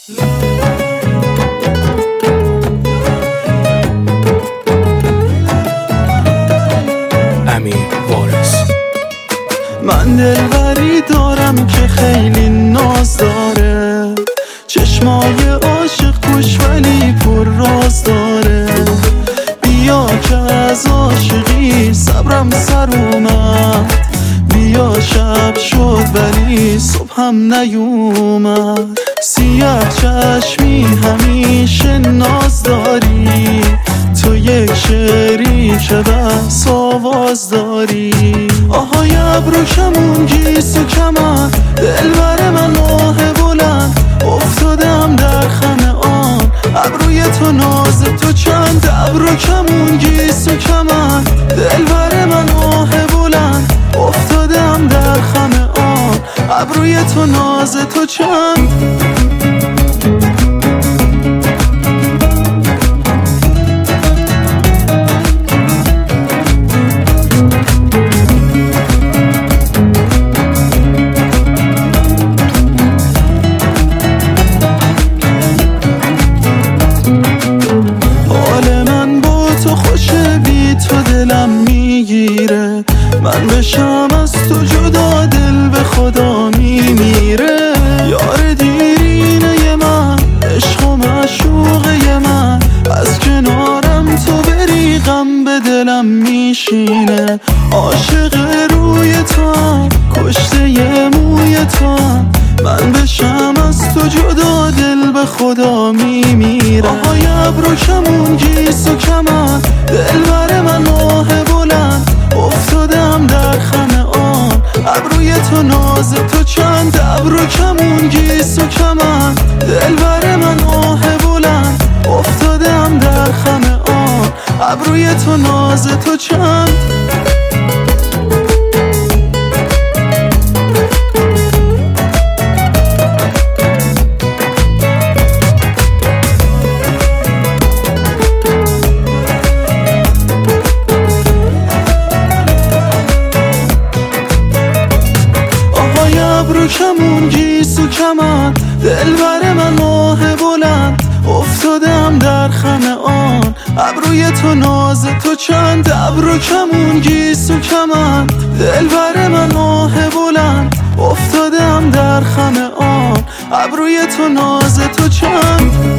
امیر وارث. من دلبری دارم که خیلی ناز داره، چشمای عاشق توش ولی پر راز داره. بیا که از عاشقی صبرم سر اومد، بیا شب شد ولی صبحم نیومد. سیاه چشمی همیشه ناز داری، تو یک شعری که بس آواز داری. آهای ابرو کمون گیس و کمن، دلبر من ماه بلند، افتادم در خم آن. ابروی تو ناز تو چند، ابرو کمون گیس و کمن، دلبر من ماه بلند، افتادم در خم آن. ابروی تو ناز تو چند. دلم میگیره، من بشم از تو جدا دل به خدا میمیره. یار دیرینه من، عشق و معشوقه من، از کنارم تو بری غم به دلم میشینه. عاشق روی تو هم، کشته ی موی تو هم، من بشم از تو جدا دل به خدا میمیره. آهای ابرو کمون گیس و کمن، دلبر من ماه بلند، افتادم در خم آن. ابروی تو ناز تو چند، ابرو کمون گیس و کمن، دلبر من ماه بلند، افتادم در خم آن. ابروی تو ناز تو چند. ابرو کمون گیس و کمن، دلبر من ماه بلند، افتادم در خم آن. ابروی تو ناز تو چند، ابرو کمون گیس و کمن، دلبر من ماه بلند، افتادم در خم آن. ابروی تو ناز تو چند.